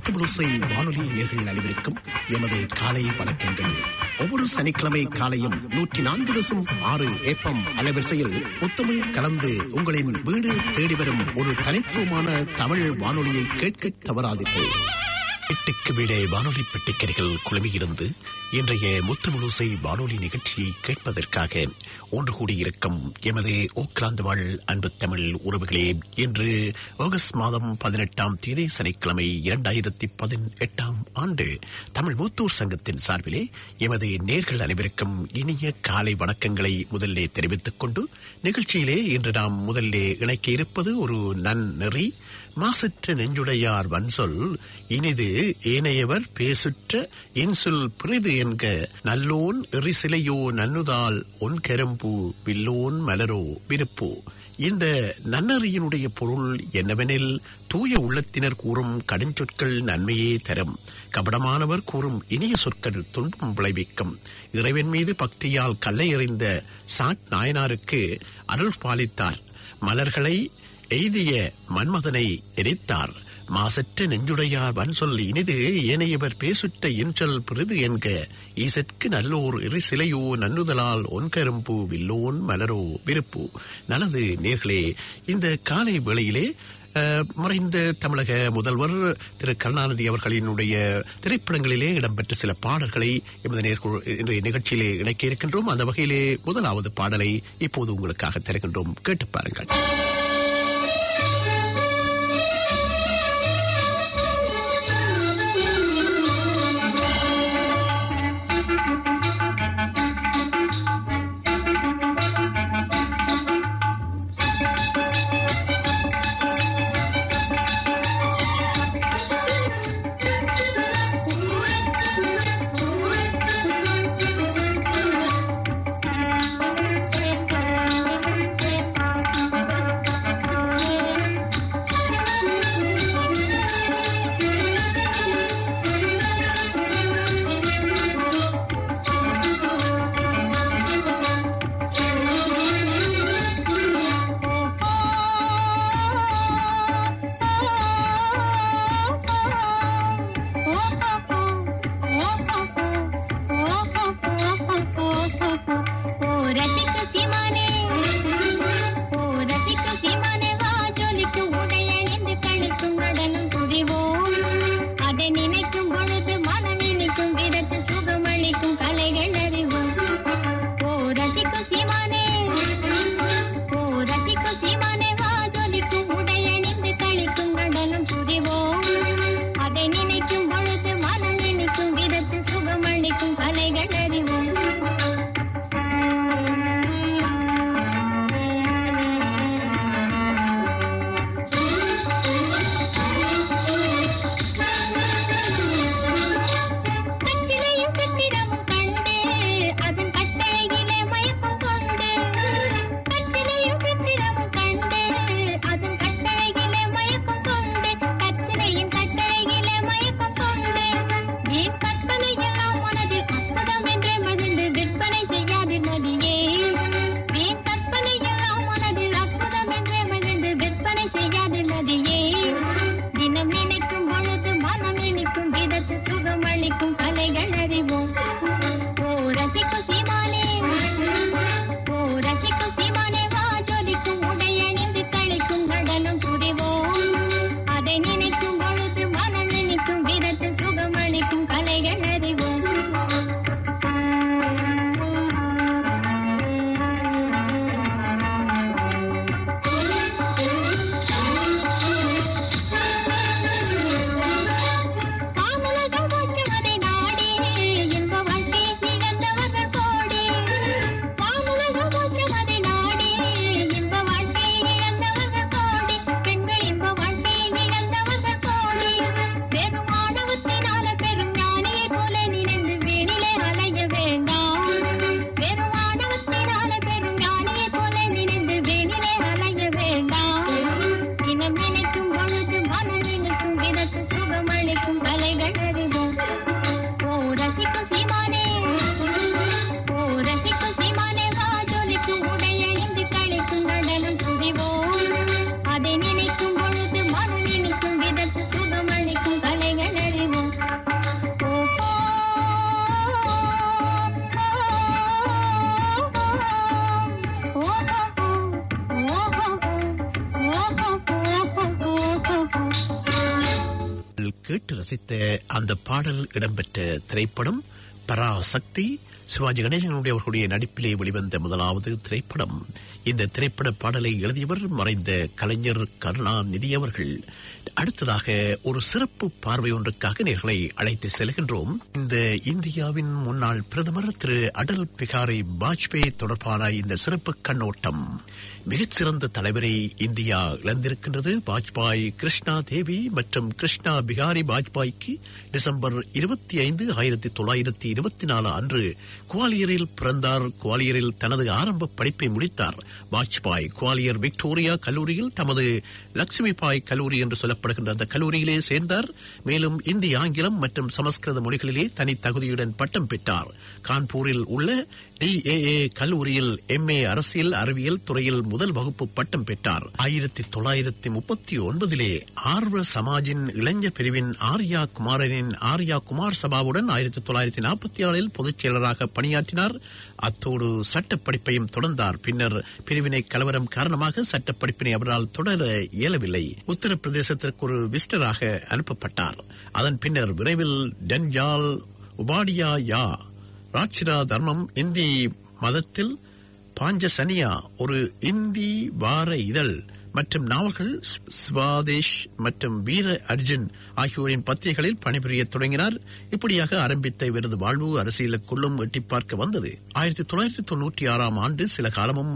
முத்துபுளுசை வானொலி நேயர்கள் அனைவருக்கும் எமது காலை வணக்கங்கள். ஒவ்வொரு சனிக்கிழமை காலையும் 104.6 FM அலைவரிசையில் முத்தமிழ் கலந்து உங்களின் வீடு தேடி வரும் ஒரு தனித்துவமான தமிழ் வானொலியை கேட்க தவறாதீர்கள். எட்டுக்கு வீடே வானொலி பெட்டிக்கரைகள் குழுமியிருந்து இன்றைய முத்தமிழோசை வானொலி நிகழ்ச்சியை கேட்பதற்காக ஒன்று கூடியிருக்கும் எமது ஓக்லாந்து வாழ் அன்பு தமிழ் உறவுகளே, இன்று ஆகஸ்ட் மாதம் 18ஆம் தேதி சனிக்கிழமை 2018 ஆண்டு தமிழ் மூத்தூர் சங்கத்தின் சார்பிலே எமது நேர்கள் அனைவருக்கும் இனிய காலை வணக்கங்களை முதல்லே தெரிவித்துக் கொண்டு நிகழ்ச்சியிலே இன்று நாம் முதல்லே இணைக்க இருப்பது ஒரு நன்னெறி மாசற்ற நெஞ்சுடையார் வன்சொல் இனிது ஏனையவர் பேசுற்ற இன்சொல் பிரிது என்க நல்லோன் எரிசிலையோ நன்னுதால் ஒன் கரும்பு வில்லோன் மலரோ விருப்போ. இந்த நன்னறியினுடைய பொருள் என்னவெனில், தூய உள்ளத்தினர் கூறும் கடுஞ்சொற்கள் நன்மையே தரும், கபடமானவர் கூறும் இனிய சொற்கள் துன்பம் விளைவிக்கும். இறைவன் மீது பக்தியால் கல்லை எறிந்த சாட் நாயனாருக்கு அருள் பாலித்தார், மலர்களை எய்திய மன்மதனை எரித்தார். மாசற்ற நெஞ்சுடையார் வன்சொல் இனிது ஏனையவர் பேசுற்ற இன்சொல் பிரிது என்க ஈசற்கு நல்லோர் சிலையோ நன்னுதலால் ஒன்கரும்பு வில்லோன் மலரோ விருப்பு. நல்லது நேர்களே, இந்த காலை வேளையிலே மறைந்த தமிழக முதல்வர் திரு கருணாநிதி அவர்களினுடைய திரைப்படங்களிலே இடம்பெற்ற சில பாடல்களை எமது இன்றைய நிகழ்ச்சியிலே இணைக்க இருக்கின்றோம். அந்த வகையிலே முதலாவது பாடலை இப்போது உங்களுக்காக தருகின்றோம், கேட்டு பாருங்கள். ரசித்த அந்த பாடல் இடம்பெற்ற திரைப்படம் பராசக்தி. சிவாஜி கணேசனுடைய அவர்களுடைய நடிப்பிலே வெளிவந்த முதலாவது திரைப்படம். இந்த திரைப்பட பாடலை எழுதியவர் மறைந்த கலைஞர் கருணாநிதி அவர்கள். அடுத்ததாக ஒரு சிறப்பு பார்வை ஒன்றுக்காக நேர்களை அழைத்து செல்கின்றோம். இந்த இந்தியாவின் முன்னாள் பிரதமர் திரு அடல் பிகாரி வாஜ்பேயி தொடர்பான இந்த சிறப்பு கண்ணோட்டம். மிகச்சிறந்த தலைவரை இந்தியா இழந்திருக்கின்றது. வாஜ்பாய் கிருஷ்ணா தேவி மற்றும் கிருஷ்ணா பிகாரி வாஜ்பாய்க்கு டிசம்பர் 25, 1924 அன்று குவாலியரில் பிறந்தார். குவாலியரில் தனது ஆரம்ப படிப்பை முடித்தார். வாஜ்பாய் குவாலியர் விக்டோரியா கல்லூரியில் தமது லட்சுமிபாய் கல்லூரி என்று சொல்லப்படுகின்ற அந்த கல்லூரியிலே சேர்ந்தார். மேலும் இந்தி, ஆங்கிலம் மற்றும் சமஸ்கிருத மொழிகளிலே தனி தகுதியுடன் பட்டம் பெற்றார். கான்பூரில் உள்ள DAA கல்லூரியில் MA அரசியல் அறிவியல் துறையில் முதல் வகுப்பு பட்டம் பெற்றார். 1939 ஆர்வ சமாஜின் இளைஞர் பிரிவின் ஆர்யா குமாரனின் ஆர்யா குமார் சபாவுடன் 1947 பொதுச் செயலராக பணியாற்றினார். அத்தோடு சட்டப்படிப்பையும் தொடர்ந்தார். பின்னர் பிரிவினை கலவரம் காரணமாக சட்டப்படிப்பினை அவரால் தொடர இயலவில்லை. உத்தரப்பிரதேசத்திற்கு ஒரு விசிட்டராக அனுப்பப்பட்டார். அதன் பின்னர் விரைவில் டென்ஜால், உபாடியா யா, ராட்சிரா தர்மம், இந்தி மதத்தில் பாஞ்சசனியா, ஒரு இந்தி வார இதழ் மற்றும் நாவல்கள், ஸ்வாதேஷ் மற்றும் வீர அர்ஜுன் ஆகியோரின் பத்திரிகைகளில் பணிபுரிய தொடங்கினார். இப்படியாக ஆரம்பித்த இவரது வாழ்வு அரசியலுக்குள்ளும் எட்டி பார்க்க வந்தது. 1996 ஆண்டு சில காலமும்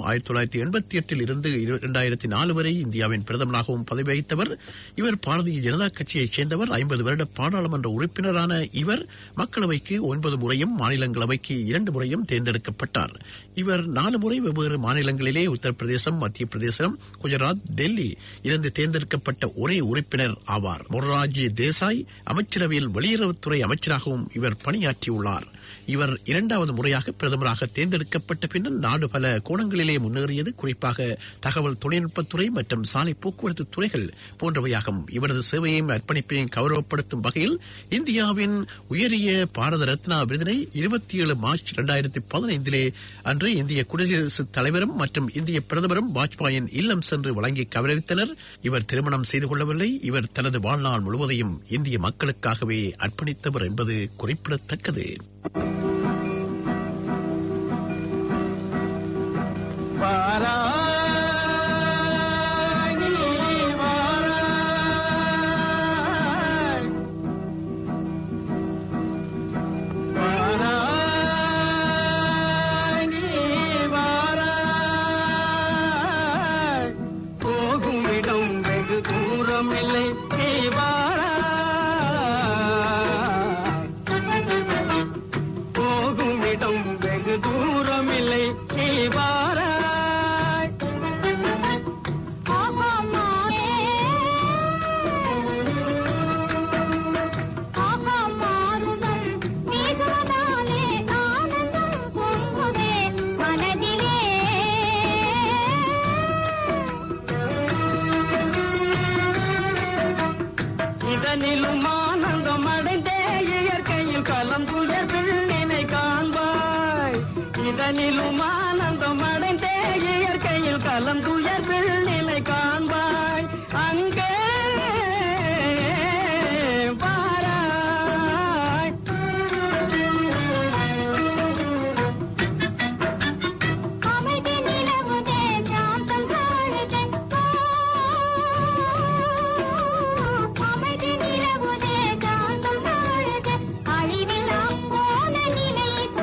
1988 இருந்து 2004 வரை இந்தியாவின் பிரதமராகவும் பதவி வகித்தவர். இவர் பாரதிய ஜனதா கட்சியைச் சேர்ந்தவர். 50 வருட பாராளுமன்ற உறுப்பினரான இவர் மக்களவைக்கு 9 முறையும் மாநிலங்களவைக்கு 2 முறையும் தேர்ந்தெடுக்கப்பட்டார். இவர் 4 முறை வெவ்வேறு மாநிலங்களிலே உத்தரப்பிரதேசம், மத்திய பிரதேசம், குஜராத், டெல்லி இருந்து தேர்ந்தெடுக்கப்பட்ட ஒரே உறுப்பினர் ஆவார். மொரார்ஜி தேசாய் அமைச்சரவையில் வெளியுறவுத்துறை அமைச்சராகவும் இவர் பணியாற்றியுள்ளார். இவர் 2வது முறையாக பிரதமராக தேர்ந்தெடுக்கப்பட்ட பின்னர் நாடு பல கோணங்களிலே முன்னேறியது. குறிப்பாக தகவல் தொழில்நுட்பத்துறை மற்றும் சாலை போக்குவரத்து துறைகள் போன்றவையாகும். இவரது சேவையையும் அர்ப்பணிப்பையும் கௌரவப்படுத்தும் வகையில் இந்தியாவின் உயரிய பாரத ரத்னா விருதினை 27 மார்ச் 2015 அன்று இந்திய குடியரசுத் தலைவரும் மற்றும் இந்திய பிரதமரும் வாஜ்பாயின் இல்லம் சென்று வழங்கி கௌரவித்தனர். இவர் திருமணம் செய்து கொள்ளவில்லை. இவர் தனது வாழ்நாள் முழுவதையும் இந்திய மக்களுக்காகவே அர்ப்பணித்தவர் என்பது குறிப்பிடத்தக்கது.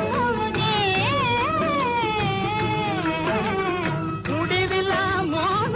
முடிவில்லா மோன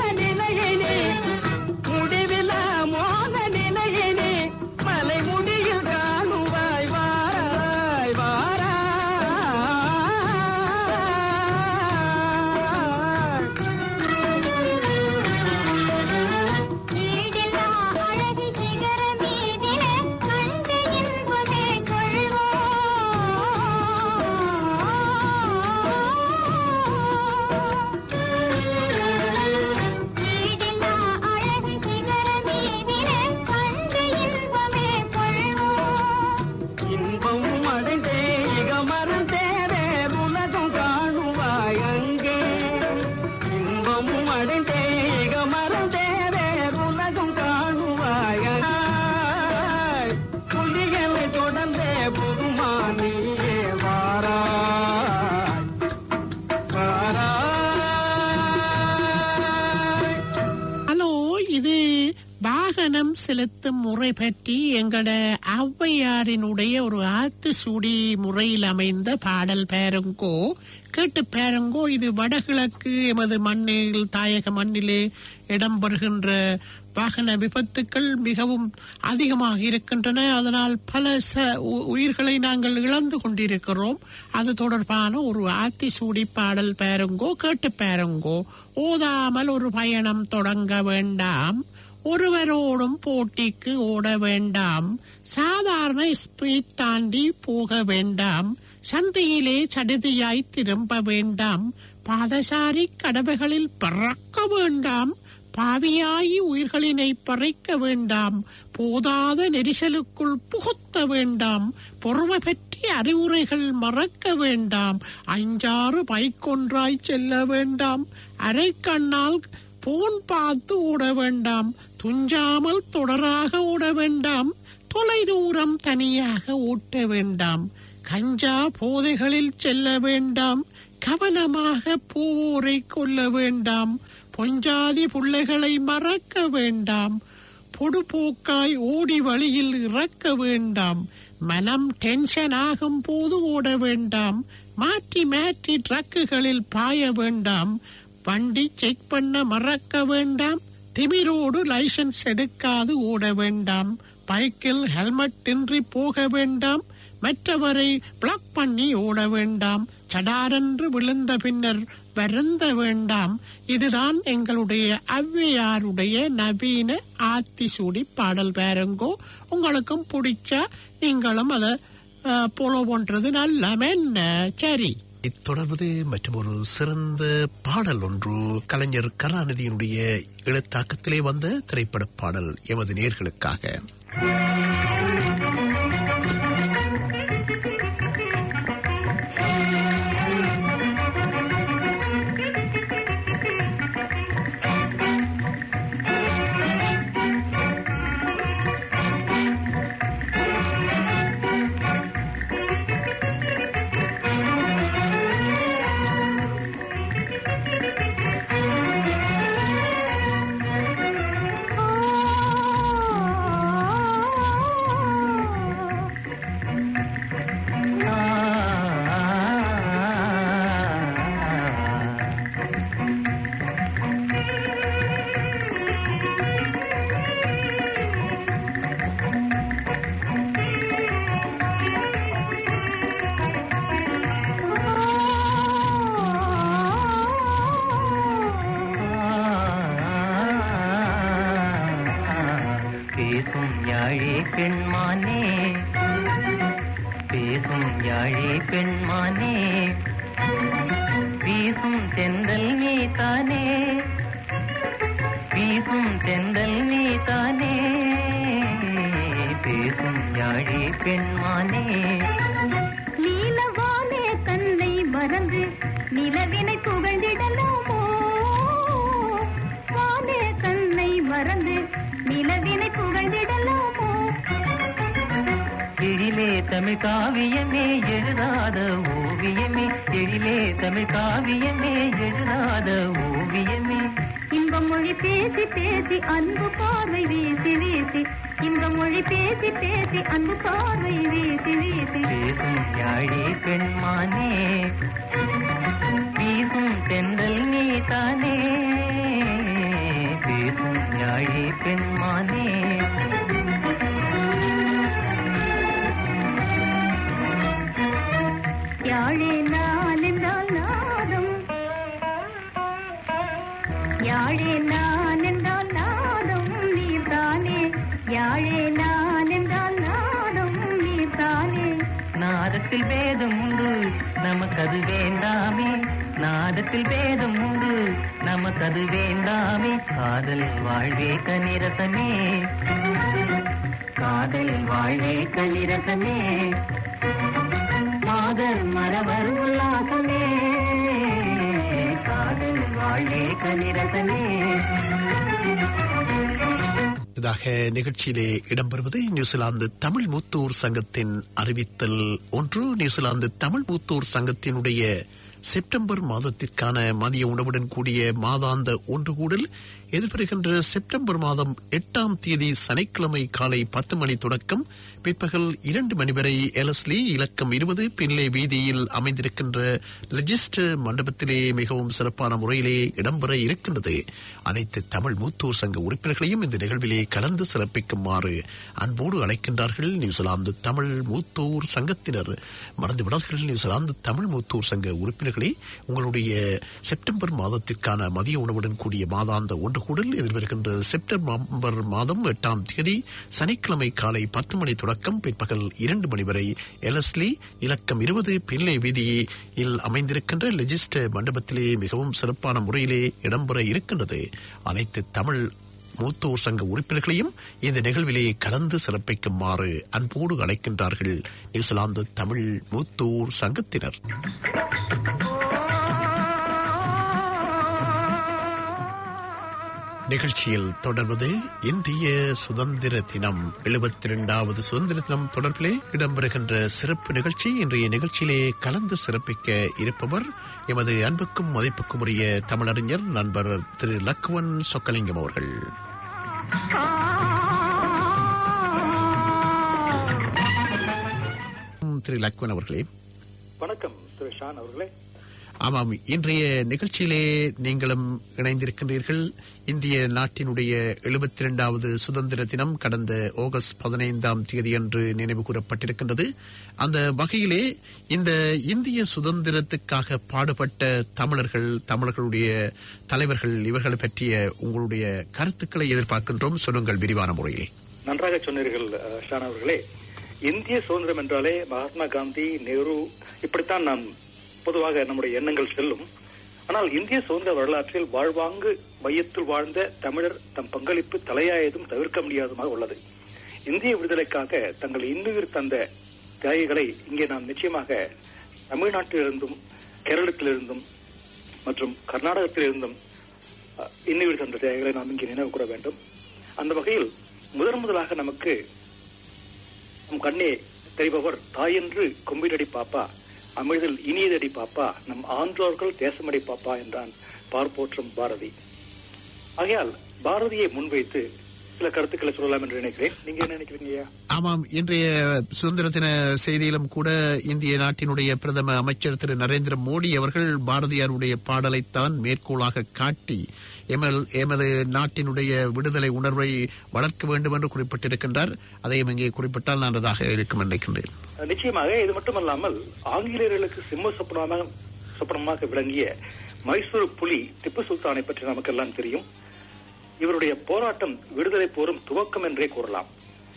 வாகனம் செலுத்தும் முறை பற்றி எங்கட ஔவையாரினுடைய ஒரு ஆத்துசூடி முறையில் அமைந்த பாடல் பேருங்கோ கேட்டு பேருங்கோ. இது வடகிழக்கு எமது மண்ணில் தாயக மண்ணிலே இடம்பெறுகின்ற வாகன விபத்துக்கள் மிகவும் அதிகமாக இருக்கின்றன. அதனால் பல உயிர்களை நாங்கள் இழந்து கொண்டிருக்கிறோம். அது தொடர்பான ஒரு ஆத்திசூடி பாடல் பேருங்கோ கேட்டு பேருங்கோ. ஓதாமல் ஒரு பயணம் தொடங்க வேண்டாம், ஒருவரோடும் போட்டிக்கு ஓட வேண்டாம், சாதாரண ஸ்பீட் தாண்டி போக வேண்டாம், சந்தையிலே சடுதியாய் திரும்ப வேண்டாம், பாதசாரி கடவைகளில் பறக்க வேண்டாம், பாவியாயி உயிர்களினை பறிக்க வேண்டாம், போதாத நெரிசலுக்குள் புகுத்த வேண்டாம், பொறுமை பற்றி அறிவுரைகள் மறக்க வேண்டாம், 5-6 பைக்கொன்றாய் செல்ல வேண்டாம், அரை கண்ணால் போன் பார்த்து ஓட வேண்டாம், துஞ்சாமல் தொடராக ஓட வேண்டாம், தொலை தூரம் தனியாக ஓட்ட வேண்டாம், கஞ்சா போதைகளில் செல்ல வேண்டாம், கவனமாக போவோரை கொல்ல வேண்டாம், பொஞ்சாதி புள்ளைகளை மறக்க வேண்டாம், பொடுபோக்காய் ஓடி வழியில் இறக்க வேண்டாம், மனம் டென்ஷன் ஆகும் போது ஓட வேண்டாம், மாற்றி மாற்றி ட்ரக்குகளில் பாய வேண்டாம், வண்டி செக் பண்ண மறக்க வேண்டாம், திமிரோடு லைசன்ஸ் எடுக்காது ஓட வேண்டாம், பைக்கில் ஹெல்மெட் இன்றி போக வேண்டாம், மற்றவரை பிளாக் பண்ணி ஓட வேண்டாம், சடாரென்று விழுந்த பின்னர் வருந்த வேண்டாம். இதுதான் எங்களுடைய ஔவையாருடைய நவீன ஆத்திசூடி பாடல் பேருங்கோ. உங்களுக்கும் பிடிச்சா நீங்களும் அதை போலோ பண்றது நல்லமென்ன. சரி, தொடர்வது மற்றும் ஒரு சிறந்த பாடல் ஒன்று கலைஞர் கருணாநிதியினுடைய எழுத்தாக்கத்திலே வந்த திரைப்பட பாடல் எமது நேயர்களுக்காக. இதாக நிகழ்ச்சியிலே இடம்பெறுவது நியூசிலாந்து தமிழ் மூத்தூர் சங்கத்தின் அறிவித்தல் ஒன்று. நியூசிலாந்து தமிழ் மூத்தூர் சங்கத்தினுடைய செப்டம்பர் மாதத்திற்கான மதிய உணவுடன் கூடிய மாதாந்த ஒன்று கூடல் எதிர்வருகின்ற செப்டம்பர் மாதம் 8ஆம் தேதி சனிக்கிழமை காலை 10 மணி தொடக்கம் பிற்பகல் 2 மணி வரை எலஸ்லி இலக்கம் 20 பின்லே வீதியில் அமைந்திருக்கின்ற லெஜிஸ்டர் மண்டபத்திலே மிகவும் சிறப்பான முறையிலே இடம்பெற இருக்கின்றது. அனைத்து தமிழ் மூத்தோர் சங்க உறுப்பினர்களையும் இந்த நிகழ்விலே கலந்து சிறப்பிக்குமாறு அன்போடு அழைக்கின்றார்கள் நியூசிலாந்து தமிழ் மூத்தோர் சங்கத்தினர். மறந்துவிடாதீர்கள், நியூசிலாந்து தமிழ் மூத்தோர் சங்க உறுப்பினர்களே, உங்களுடைய செப்டம்பர் மாதத்திற்கான மதிய உணவுடன் கூடிய மாதாந்த ஒன்று கூடல் எதிர்வருகின்ற செப்டம்பர் மாதம் 8ஆம் தேதி சனிக்கிழமை காலை 10 மணி தொடக்கம் பிற்பகல் 2 மணி வரை எலஸ்லி இலக்கம் 20 பின்லே வீதியில் அமைந்திருக்கின்ற லெஜிஸ்டர் மண்டபத்திலே மிகவும் சிறப்பான முறையிலே இடம்பெற இருக்கின்றது. அனைத்து தமிழ் மூத்தோர் சங்க உறுப்பினர்களையும் இந்த நிகழ்விலே கலந்து சிறப்பிக்குமாறு அன்போடு அழைக்கின்றார்கள் நியூசிலாந்து தமிழ் மூத்தோர் சங்கத்தினர். நிகழ்ச்சியில் தொடர்வது இந்திய சுதந்திர தினம் 72வது சுதந்திர தினம் தொடர்பிலே இடம்பெறுகின்ற சிறப்பு நிகழ்ச்சி. இன்றைய நிகழ்ச்சியிலே கலந்து சிறப்பிக்க இருப்பவர் எமது அன்புக்கும் மதிப்புக்கும் உரிய தமிழறிஞர் நண்பர் திரு லக்குவன் சொக்கலிங்கம் அவர்கள். திரு லக்குவன் அவர்களே வணக்கம். திரு ஷான் அவர்களே. ஆமாம், இன்றைய நிகழ்ச்சியிலே நீங்களும் இணைந்திருக்கின்றீர்கள். இந்திய நாட்டினுடைய 72வது சுதந்திர தினம் கடந்த ஆகஸ்ட் 15ஆம் தேதி அன்று நினைவு கூறப்பட்டிருக்கின்றது. அந்த வகையிலே இந்த இந்திய சுதந்திரத்துக்காக பாடுபட்ட தமிழர்களுடைய தலைவர்கள் இவர்களை பற்றிய உங்களுடைய கருத்துக்களை எதிர்பார்க்கின்றோம். சொல்லுங்கள் விரிவான முறையிலே. நன்றாக சொன்னீர்கள் ஷான் அவர்களே. இந்திய சுதந்திரம் என்றாலே மகாத்மா காந்தி, நேரு, இப்படித்தான் நாம் பொதுவாக நம்முடைய எண்ணங்கள் செல்லும். ஆனால் இந்திய சுதந்திர வரலாற்றில் வாழ்வாங்கு மையத்தில் வாழ்ந்த தமிழர் தம் பங்களிப்பு தலையாயதும் தவிர்க்க முடியாததுமாக உள்ளது. இந்திய விடுதலைக்காக தங்கள் இன்னுயிர் தந்த தியாகிகளை இங்கே நாம் நிச்சயமாக தமிழ்நாட்டிலிருந்தும் கேரளத்திலிருந்தும் மற்றும் கர்நாடகத்திலிருந்தும் இன்னுயிர் தந்த தியாகிகளை நாம் இங்கே நினைவு கூற வேண்டும். அந்த வகையில் முதலாக நமக்கு நம் கண்ணே தெரிபவர் தாயென்று கும்பிடடி பாப்பா, அமிழ்தில் இனியதடி பாப்பா, நம் ஆன்றோர்கள் தேசமடி பாப்பா என்றான் பார்ப்போற்றும் பாரதி. ஆகையால் பாரதியை முன்வைத்து சில கருத்துக்களை சொல்லலாம் என்று நினைக்கிறேன். நீங்க என்ன நினைக்கிறீங்க? ஆமாம், இன்றைய சுதந்திர தின செய்தியிலும் கூட இந்திய நாட்டினுடைய பிரதம அமைச்சர் திரு நரேந்திர மோடி அவர்கள் பாரதியாருடைய பாடலைத்தான் மேற்கோளாக காட்டி எமது நாட்டினுடைய விடுதலை உணர்வை வளர்க்க வேண்டும் என்று குறிப்பிட்டிருக்கின்றார். அதையும் இங்கே குறிப்பிட்டால் நல்லதாக இருக்கும் நினைக்கின்றேன். நிச்சயமாக. இது மட்டுமல்லாமல் ஆங்கிலேயர்களுக்கு சிம்ம சொப்பனமாக விளங்கிய மைசூர் புலி திப்பு சுல்தானை பற்றி நமக்கெல்லாம் தெரியும். இவருடைய போராட்டம் விடுதலை போரும் துவக்கம் என்றே கூறலாம்.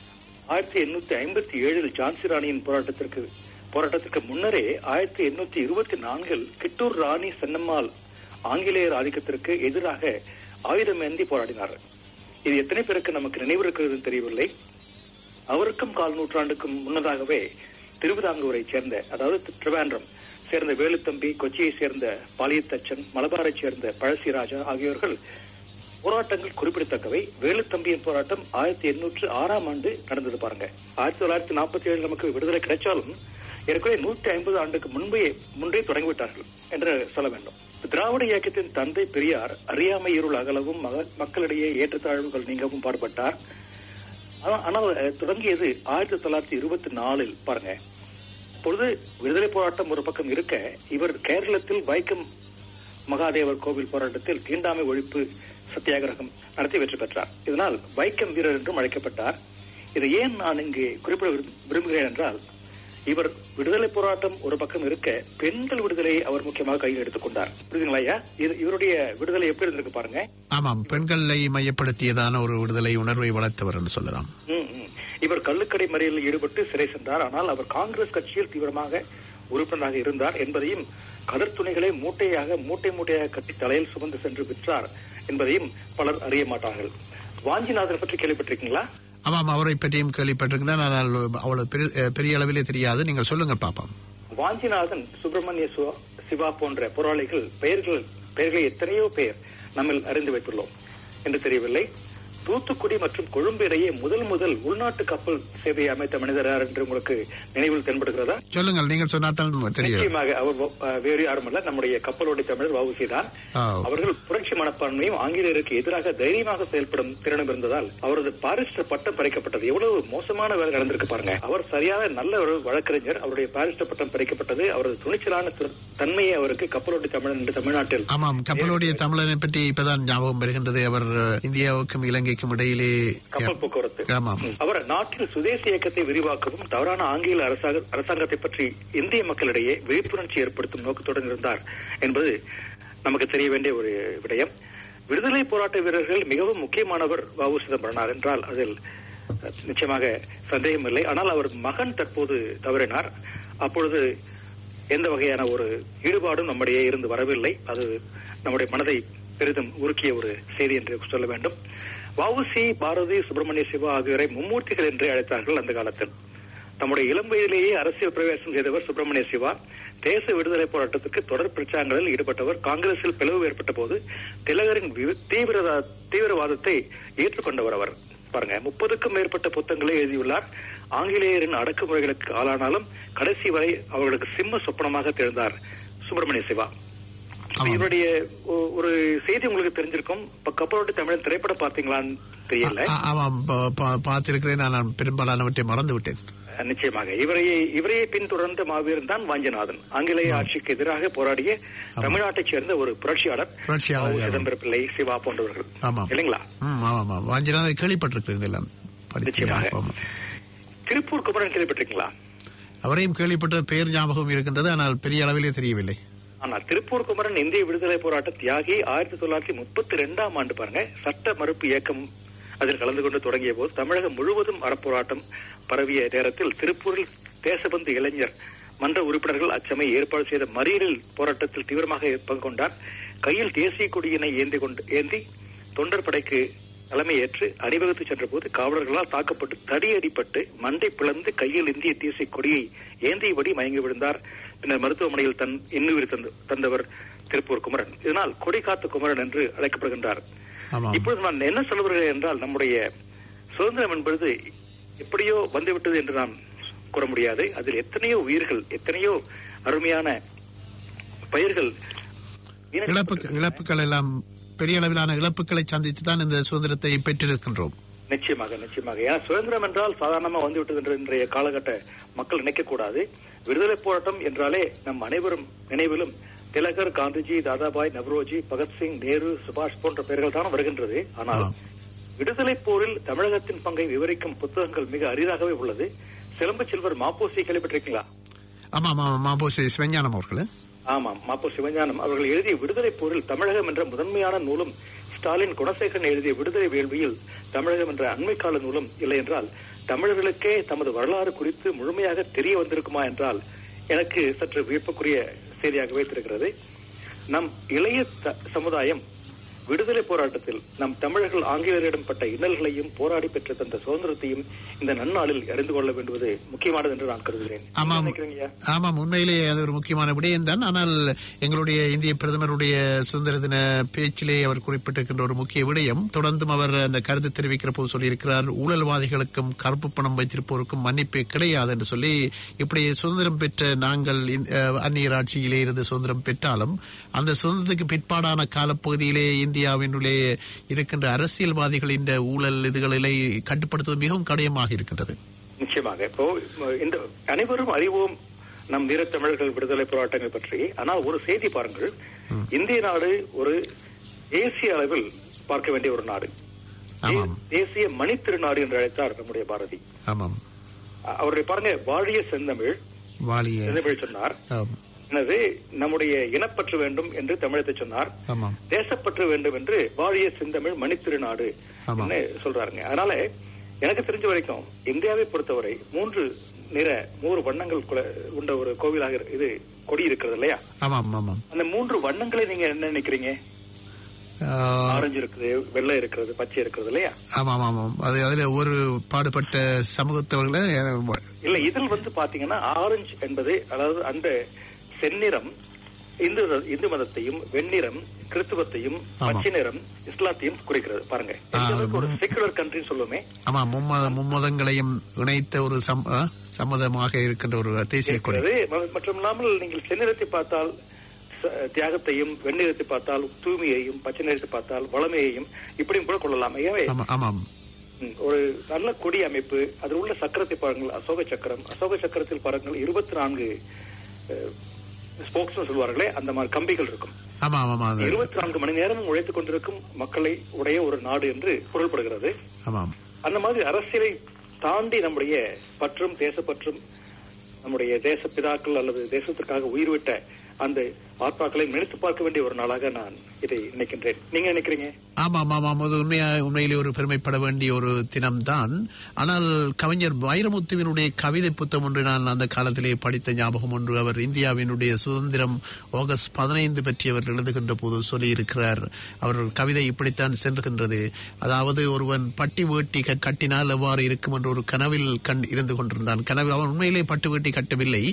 1857 ஜான்சி ராணியின் போராட்டத்திற்கு முன்னரே 1824 கிட்டூர் ராணி சென்னம்மாள் ஆங்கிலேயர் ஆதிக்கத்திற்கு எதிராக ஆயுதமேந்தி போராடினார். இது எத்தனை பேருக்கு நமக்கு நினைவு இருக்கிறது தெரியவில்லை. அவருக்கும் 4 நூற்றாண்டுக்கு முன்னதாகவே திருவிதாங்கூரை சேர்ந்த, அதாவது திருவாண்டம் சேர்ந்த வேலுத்தம்பி, கொச்சியை சேர்ந்த பாலியத்தச்சன், மலபாரை சேர்ந்த பழசிராஜா ஆகியோர்கள் போராட்டங்கள் குறிப்பிடத்தக்கவை. வேலுத்தம்பியின் போராட்டம் 1806ஆம் ஆண்டு நடந்தது பாருங்க. 1947 நமக்கு விடுதலை கிடைச்சாலும் ஏற்கனவே 150 ஆண்டுக்கு முன்பே தொடங்கிவிட்டார்கள் என்று சொல்ல வேண்டும். திராவிட இயக்கத்தின் தந்தை பெரியார் அறியாமை இருள் அகலவும் மக்களிடையே ஏற்றத்தாழ்வுகள் நீங்கவும் பாடுபட்டார். ஆனால் தொடங்கியது 1924 பாருங்க. பொழுது விடுதலை போராட்டம் ஒரு பக்கம் இருக்க, இவர் கேரளத்தில் வைக்கம் மகாதேவர் கோவில் போராட்டத்தில் தீண்டாமை ஒழிப்பு சத்தியாகிரகம் நடத்தி வெற்றி பெற்றார். இதனால் வைக்கம் வீரர் என்றும் அழைக்கப்பட்டார். இதை ஏன் நான் இங்கு குறிப்பிட விரும்புகிறேன் என்றால், இவர் விடுதலை போராட்டம் ஒரு பக்கம் இருக்க பெண்கள் விடுதலையை அவர் முக்கியமாக கையில் எடுத்துக் கொண்டார். புரியுதுங்களா ஐயா? இவருடைய விடுதலை எப்படி இருந்திருக்கு பாருங்க. ஆமாம், பெண்களை மையப்படுத்தியதான ஒரு விடுதலை உணர்வை வளர்த்தவர் என்று சொல்லலாம். இவர் கள்ளுக்கடை மறியலில் ஈடுபட்டு சிறை சென்றார். ஆனால் அவர் காங்கிரஸ் கட்சியில் தீவிரமாக உறுப்பினராக இருந்தார் என்பதையும், கதர் துணிகளை மூட்டை மூட்டையாக கட்டி தலையில் சுமந்து சென்று விற்றார் என்பதையும் பலர் அறிய மாட்டார்கள். வாஞ்சிநாதன் பற்றி கேள்விப்பட்டிருக்கீங்களா? ஆமாம், அவரை பற்றியும் கேள்விப்பட்டிருக்கிறேன். ஆனால் அவ்வளவு பெரிய அளவிலே தெரியாது. நீங்கள் சொல்லுங்க பாப்போம். வாஞ்சிநாதன், சுப்பிரமணிய சிவா போன்ற போராளிகள் பெயர்களை எத்தனையோ பேர் நம்ம அறிந்து வைத்துள்ளோம் என்று தெரியவில்லை. தூத்துக்குடி மற்றும் கொழும்பு இடையே முதல் உள்நாட்டு கப்பல் சேவையை அமைத்த மனிதர் யார் என்று உங்களுக்கு நினைவில் தென்படுகிறதா? சொல்லுங்கள், நீங்கள் சொன்னால்தான் தெரியும். நிச்சயமாக அவர் வேறு யாருமல்ல, நம்முடைய கப்பலோடைய தமிழர் வ.உ.சி. தான். அவர்கள் புரட்சி மனப்பான்மையும் ஆங்கிலேயருக்கு எதிராக தைரியமாக செயல்படும் திறனும் இருந்ததால் அவரது பாரிஸ்டர் பட்டம் பறிக்கப்பட்டது. எவ்வளவு மோசமான வேலை நடந்திருக்கு பாருங்க. அவர் சரியான நல்ல ஒரு வழக்கறிஞர், அவருடைய பாரிஸ்டர் பட்டம் பறிக்கப்பட்டது. அவரது துணிச்சலான தன்மையை அவருக்கு கப்பலோடைய தமிழன் என்று தமிழ்நாட்டில். ஆமாம், கப்பலோடைய தமிழனை பற்றி இப்பதான் ஞாபகம் வருகின்றது. அவர் இந்தியாவுக்கும் இலங்கைக்கும் இடையிலே கப்பல் போக்குவரத்து. அவர் நாட்டில் சுதேசி இயக்கத்தை விரிவாக்கவும் தவறான ஆங்கில அரசாங்கத்தை பற்றி இந்திய மக்களிடையே விழிப்புணர்ச்சி ஏற்படுத்தும் நோக்கத்துடன் இருந்தார் என்பது நமக்கு தெரிய வேண்டிய ஒரு விடயம். விடுதலை போராட்ட வீரர்கள் மிகவும் முக்கியமானவர் வ.உ. சிதம்பரனார் என்றால் அதில் நிச்சயமாக சந்தேகம் இல்லை. ஆனால் அவர் மகன் தற்போது தவறினார். அப்பொழுது எந்த வகையான ஒரு ஈடுபாடும் நம்முடைய இருந்து வரவில்லை. அது நம்முடைய மனதை பெரிதும் உருக்கிய ஒரு செய்தி என்று சொல்ல வேண்டும். வ.உ.சி., பாரதி, சுப்பிரமணிய சிவா ஆகியோரை மும்மூர்த்திகள் என்றே அழைத்தார்கள் அந்த காலத்தில். தம்முடைய இளம் வயதிலேயே அரசியல் பிரவேசம் செய்தவர் சுப்பிரமணிய சிவா. தேச விடுதலை போராட்டத்துக்கு தொடர் பிரச்சாரங்களில் ஈடுபட்டவர். காங்கிரஸில் பிளவு ஏற்பட்ட போது திலகரின் தீவிரவாதத்தை ஏற்றுக்கொண்டவர் அவர். பாருங்க, 30க்கும் மேற்பட்ட புத்தகங்களை எழுதியுள்ளார். ஆங்கிலேயரின் அடக்குமுறைகளுக்கு ஆளானாலும் கடைசி வரை அவர்களுக்கு சிம்ம சொப்பனமாக திகழ்ந்தார் சுப்பிரமணிய சிவா. இவருடைய ஒரு செய்தி உங்களுக்கு தெரிஞ்சிருக்கும். கப்பலோட தமிழன் திரைப்படம் பார்த்தீங்களான்னு தெரியல. பார்த்திருக்கிறேன், நான் பெரும்பாலானவற்றை மறந்து விட்டேன். நிச்சயமாக இவரையே பின்தொடர்ந்த மாவீரன் தான் வாஞ்சநாதன். ஆங்கிலேய ஆட்சிக்கு எதிராக போராடிய தமிழ்நாட்டைச் சேர்ந்த ஒரு புரட்சியாளர் சிதம்பர பிள்ளை, சிவா போன்றவர்கள் இல்லைங்களா? வாஞ்சநாதன் கேள்விப்பட்டிருக்கிறேன். திருப்பூர் குமரன் கேள்விப்பட்டிருக்கீங்களா? அவரையும் கேள்விப்பட்ட பெயர் ஞாபகம் இருக்கின்றது, ஆனால் பெரிய அளவிலே தெரியவில்லை. ஆனால் திருப்பூர் குமரன் இந்திய விடுதலை போராட்ட தியாகி. 1932ஆம் ஆண்டு பாருங்க, சட்ட மறுப்பு இயக்கம் அதில் கலந்து கொண்டு தொடங்கிய போது தமிழகம் முழுவதும் அறப்போராட்டம் பரவிய நேரத்தில் திருப்பூரில் தேசபந்து இளைஞர் மன்ற உறுப்பினர்கள் அச்சமயம் ஏற்பாடு செய்த மறியலில் போராட்டத்தில் தீவிரமாக பங்கு கொண்டார். கையில் தேசிய கொடியினை ஏந்தி தொண்டர் படைக்கு தலைமை ஏற்று அணிவகுத்து சென்ற போது காவலர்களால் தாக்கப்பட்டு தடியடிப்பட்டு மண்டை பிளந்து கையில் இந்திய தேசிய கொடியை ஏந்தியபடி மயங்கி விழுந்தார். பின்னர் மருத்துவமனையில் இன்னுயிர் தந்தவர் திருப்பூர் குமரன். இதனால் கொடி காத்த குமரன் என்று அழைக்கப்படுகின்றார். இப்பொழுது நான் என்ன சொல்லுகிறேன் என்றால், நம்முடைய சுதந்திரம் என்பது எப்படியோ வந்துவிட்டது என்று நாம் கூற முடியாது. அதில் எத்தனையோ உயிர்கள், எத்தனையோ அருமையான பயிர்கள், இழப்புகள் எல்லாம் பெரிய அளவிலான இழப்புகளை சந்தித்து தான் இந்த சுதந்திரத்தை பெற்றிருக்கின்றோம். நிச்சயமாக. ஏன்னா சுதந்திரம் என்றால் சாதாரணமா வந்துவிட்டது என்று இன்றைய காலகட்ட மக்கள் நினைக்க கூடாது. விடுதலை போராட்டம் என்றாலே நம் அனைவரும் நினைவிலும் திலகர், காந்திஜி, தாதாபாய், நவ்ரோஜி, பகத்சிங், நேரு, சுபாஷ் போன்ற பெயர்கள் தான் வருகின்றது. ஆனால் விடுதலை போரில் தமிழகத்தின் பங்கை விவரிக்கும் புத்தகங்கள் மிக அரிதாகவே உள்ளது. சிலம்பு செல்வர் மாப்போசி கேள்விப்பட்டிருக்கீங்களா? மாப்போசி சிவஞானம் அவர்கள். ஆமாம், மாப்போ சிவஞானம் அவர்கள் எழுதிய விடுதலை போரில் தமிழகம் என்ற முதன்மையான நூலும், ஸ்டாலின் குணசேகரன் எழுதிய விடுதலை வேள்வியில் தமிழகம் என்ற அண்மை கால நூலும் இல்லை என்றால் தமிழர்களுக்கே தமது வரலாறு குறித்து முழுமையாக தெரிய வந்திருக்குமா என்றால் எனக்கு சற்று வியப்புக்குரிய செய்தியாக வைத்திருக்கிறது. நம் இளைய சமுதாயம் விடுதலை போராட்டத்தில் நம் தமிழர்கள் ஆங்கிலேயரிடம் பட்ட இன்னல்களையும் போராடி பெற்ற தந்த சுதந்திரத்தையும் இந்த நன்னாளில் அறிந்து கொள்ள வேண்டுவது முக்கியமானது என்று நான் கருதுகிறேன். ஆமாம், உண்மையிலேயே அது ஒரு முக்கியமான விடயம் தான். ஆனால் எங்களுடைய இந்திய பிரதமருடைய சுதந்திர தின பேச்சிலே அவர் குறிப்பிட்டிருக்கின்ற ஒரு முக்கிய விடயம், தொடர்ந்தும் அவர் அந்த கருத்து தெரிவிக்கிற போது சொல்லியிருக்கிறார், ஊழல்வாதிகளுக்கும் கருப்பு பணம் வைத்திருப்போருக்கும் மன்னிப்பே கிடையாது என்று சொல்லி. இப்படி சுதந்திரம் பெற்ற நாங்கள் அந்நியர் ஆட்சியிலே இருந்து சுதந்திரம் பெற்றாலும் அந்த சுதந்திரத்துக்கு பிற்பாடான காலப்பகுதியிலே இந்தியாவினுள்ளே இருக்கின்ற அரசியல்வாதிகளின் ஊழல் இதுகளை கட்டுப்படுத்துவது மிகவும் கடினமாக இருக்கின்றது. நிச்சயமாக. இப்போ இந்த அனைவரும் அறிவோம் நம் வீரத்தமிழர்கள் விடுதலை போராட்டங்கள் பற்றி. ஆனால் ஒரு செய்தி பாருங்கள், இந்திய நாடு ஒரு தேசிய அளவில் பார்க்க வேண்டிய ஒரு நாடு. தேசிய மணித்திருநாடு என்று அழைத்தார் நம்முடைய பாரதி. அவருடைய பாருங்க, வாழிய செந்தமிழ் சொன்னார். எனவே நம்முடைய இனப்பற்று வேண்டும் என்று தமிழத்தை சொன்னார். தேசப்பற்று வேண்டும் என்று வாழிய செந்தமிழ் மணித்திருநாடு சொல்றாருங்க. அதனால எனக்கு தெரிஞ்ச வரைக்கும் இந்தியாவை பொறுத்தவரை 3 வண்ணங்கள் உண்ட ஒரு கோவிலாக இது கொடி இருக்கிறது இல்லையா? அந்த 3 வண்ணங்களை நீங்க என்ன நினைக்கிறீங்க? ஆரஞ்சு இருக்குது, வெள்ளை இருக்கிறது, பச்சை இருக்கிறது இல்லையா? அதுல ஒரு பாடுபட்ட சமூகத்தவர்கள இல்ல. இதில் பாத்தீங்கன்னா ஆரஞ்சு என்பது, அதாவது அந்த செந்நிறம் இந்து மதத்தையும், வெண்ணிறம் கிறிஸ்துவத்தையும், பச்சை நிறம் இஸ்லாத்தையும் குறிக்கிறது. பாருங்க, ஒரு செக்குலர் கண்ட்ரின்னு சொல்லுவோமே. ஆமா, மும்மதங்களையும் இணைத்த ஒரு சம்மதமாக இருக்கின்ற ஒரு தேசிய கொடி. மற்றும் இல்லாமல் நீங்கள் செந்நிறத்தை பார்த்தால் தியாகத்தையும், வெண்ணிறத்தை பார்த்தால் தூய்மையையும், பச்சை நிறத்தை பார்த்தால் வளமையையும் இப்படியும் கூட கொள்ளலாம். ஒரு நல்ல கொடி அமைப்பு, அதில் உள்ள சக்கரத்தை பாருங்கள், அசோக சக்கரம். அசோக சக்கரத்தில் பாருங்கள் 24 ஸ்போக்ஸ் சொல்வார்களே, அந்த மாதிரி கம்பிகள் இருக்கும். 24 மணி நேரமும் உழைத்துக் கொண்டிருக்கும் மக்களை உடைய ஒரு நாடு என்று பொருள்படுகிறது. அந்த மாதிரி அரசியலை தாண்டி நம்முடைய பற்றும், தேசப்பற்றும், நம்முடைய தேச பிதாக்கள் அல்லது தேசத்திற்காக உயிர்விட்ட அந்த ஆத்மாக்களை நினைத்து பார்க்க வேண்டிய ஒரு நாளாக நான் இதை நினைக்கின்றேன். நீங்க நினைக்கிறீங்க? அது உண்மையிலே ஒரு பெருமைப்பட வேண்டிய ஒரு தினம்தான். ஆனால் கவிஞர் வைரமுத்துவினுடைய கவிதை புத்தகம் ஒன்று நான் அந்த காலத்திலே படித்த ஞாபகம் ஒன்று. அவர் இந்தியாவினுடைய சுதந்திரம் ஆகஸ்ட் 15 பற்றி அவர் எழுதுகின்ற போது சொல்லியிருக்கிறார். அவர் கவிதை இப்படித்தான் சென்றுகின்றது. அதாவது ஒருவன் பட்டி வேட்டி கட்டினால் எவ்வாறு இருக்கும் என்று ஒரு கனவில் இருந்து கொண்டிருந்தான். கனவில் அவன் உண்மையிலே பட்டு வேட்டி கட்டவில்லை,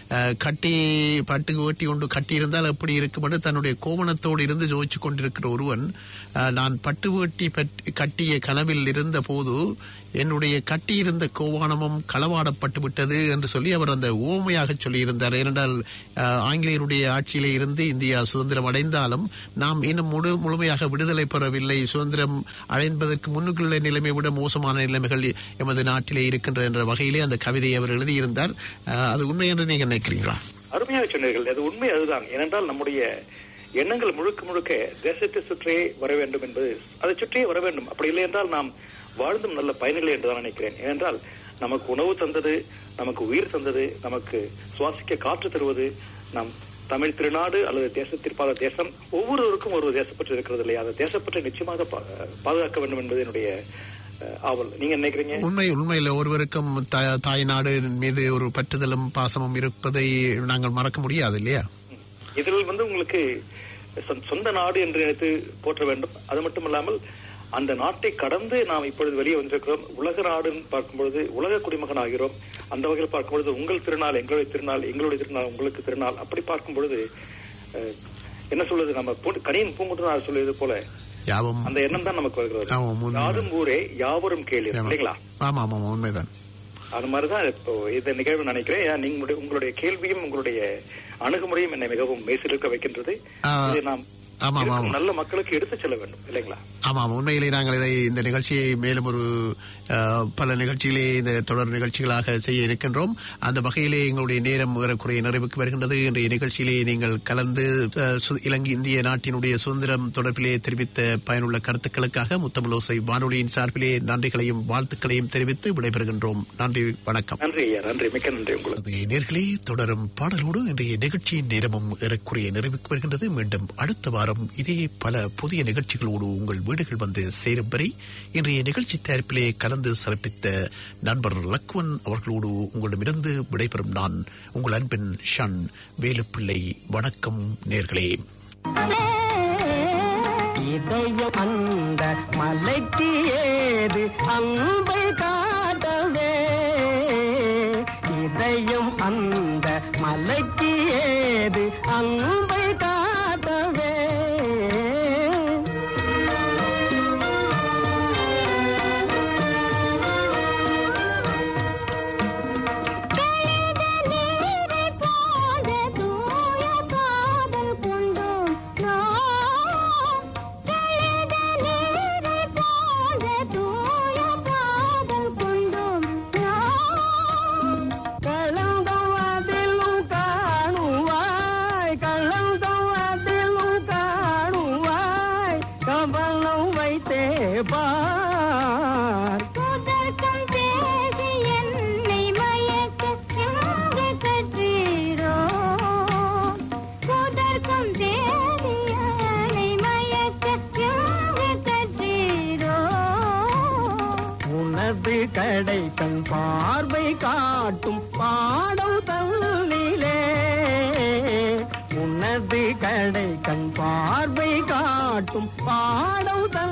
பட்டு வேட்டி கொண்டு கட்டியிருந்தால் எப்படி இருக்கும் என்று தன்னுடைய கோவணத்தோடு இருந்து ஜோதிச்சு கொண்டிருக்கிற ஒருவன், நான் பட்டு வேட்டி கட்டிய கனவில் இருந்த போது என்னுடைய கட்டியிருந்த கோவானமும் களவாடப்பட்டு விட்டது என்று சொல்லி அவர் அந்த ஓமையாக சொல்லியிருந்தார். ஏனென்றால் ஆங்கிலேயருடைய ஆட்சியிலே இருந்து இந்தியா சுதந்திரம் அடைந்தாலும் நாம் இன்னும் முழுமையாக விடுதலை பெறவில்லை. சுதந்திரம் அடைந்ததற்கு முன்னுக்குள்ள நிலைமை விட மோசமான நிலைமைகள் எமது நாட்டிலே இருக்கின்ற என்ற வகையிலே அந்த கவிதையை அவர் எழுதியிருந்தார். அது உண்மை என்று நீங்க நினைக்கிறீங்களா? அருமையாக சொன்னீர்கள். அது உண்மை, அதுதான். ஏனென்றால் நம்முடைய எண்ணங்கள் முழுக்க முழுக்க தேசத்தை சுற்றியே வர வேண்டும் என்பது, அதை சுற்றியே வர வேண்டும். அப்படி இல்லை என்றால் நாம் வாழ்ந்தும் நல்ல பயனில்லை என்றுதான் நினைக்கிறேன். ஏனென்றால் நமக்கு உணவு தந்தது, நமக்கு உயிர் தந்தது, நமக்கு சுவாசிக்க காற்று தருவது நம் தமிழ் திருநாடு அல்லது தேசத்திற்கான தேசம். ஒவ்வொருவருக்கும் ஒரு தேசப்பற்று இருக்கிறது இல்லையா? அந்த தேசப்பற்றை நிச்சயமாக பாதுகாக்க வேண்டும் என்பது என்னுடைய ஆவல். நீங்க நினைக்கிறீங்க? உண்மையில ஒருவருக்கும் தாய் நாடு மீது ஒரு பற்றுதலும் பாசமும் இருப்பதை நாங்கள் மறக்க முடியாது இல்லையா? இதில் உங்களுக்கு சொந்த நாடு என்று நினைத்து போற்ற வேண்டும். அது மட்டும் இல்லாமல் அந்த நாட்டை கடந்து நாம் இப்பொழுது வெளியே வந்திருக்கிறோம். உலக நாடுன்னு பார்க்கும்பொழுது உலக குடிமகன் ஆகிறோம். அந்த வகையில் பார்க்கும்பொழுது உங்கள் திருநாள் எங்களுடைய திருநாள், எங்களுடைய திருநாள் உங்களுக்கு திருநாள். அப்படி பார்க்கும் பொழுது என்ன சொல்வது, நம்ம கனியின் பூங்குட்டு சொல்லுவது போல அந்த எண்ணம் தான் நமக்கு வருகிறது. யாரும் ஊரே யாவரும் கேள்வி இல்லைங்களா? உண்மைதான். அது மாதிரிதான் இப்போ இந்த நிகழ்வு நினைக்கிறேன். நீங்க உங்களுடைய கேள்வியும் உங்களுடைய அணுகுமுறையும் என்னை மிகவும் மெய்சிலிருக்க வைக்கின்றது. நாம் நல்ல மக்களுக்கு எடுத்து செல்ல வேண்டும் இல்லைங்களா? ஆமாம், உண்மையிலே நாங்கள் இந்த நிகழ்ச்சியை மேலும் ஒரு பல நிகழ்ச்சிகளே இந்த தொடர் நிகழ்ச்சிகளாக செய்ய இருக்கின்றோம். அந்த வகையிலே எங்களுடைய நேரம் ஏறக்குறைய நிறைவுக்கு வருகின்றது. இன்றைய நிகழ்ச்சியிலே நீங்கள் கலந்து இலங்கை இந்திய நாட்டினுடைய சுதந்திரம் தொடர்பிலே தெரிவித்த பயனுள்ள கருத்துக்களுக்காக முத்தமிழோசை வானொலியின் சார்பிலே நன்றிகளையும் வாழ்த்துக்களையும் தெரிவித்து விடைபெறுகின்றோம். நன்றி, வணக்கம். நன்றி, நன்றி, மிக்க நன்றி உங்களுக்கு. நேர்களே, தொடரும் பாடலோடு இன்றைய நிகழ்ச்சியின் நேரமும் ஏறக்குறைய நிறைவுக்கு வருகின்றது. மீண்டும் அடுத்த வாரம் இதே பல புதிய நிகழ்ச்சிகளோடு உங்கள் வீடுகள் வந்து சேரும் வரை இன்றைய நிகழ்ச்சி தயாரிப்பிலே கலந்து சிறப்பித்த நண்பர் லக்வன் அவர்களோடு உங்களிடமிருந்து விடைபெறும் நான் உங்கள் அன்பின் ஷன் வேலுப்பிள்ளை. வணக்கம் நேர்களே. இதயம் அந்த மலைக்கு ஏது அன்பை காட்டவே, இதயம் அந்த மலைக்கு ஏது அன்பை காட்டவே, கடை கண் பார்வை காட்டும் பாடம் தன்னிலே, உனது கடை கண் பார்வை காட்டும் பாடம் தன்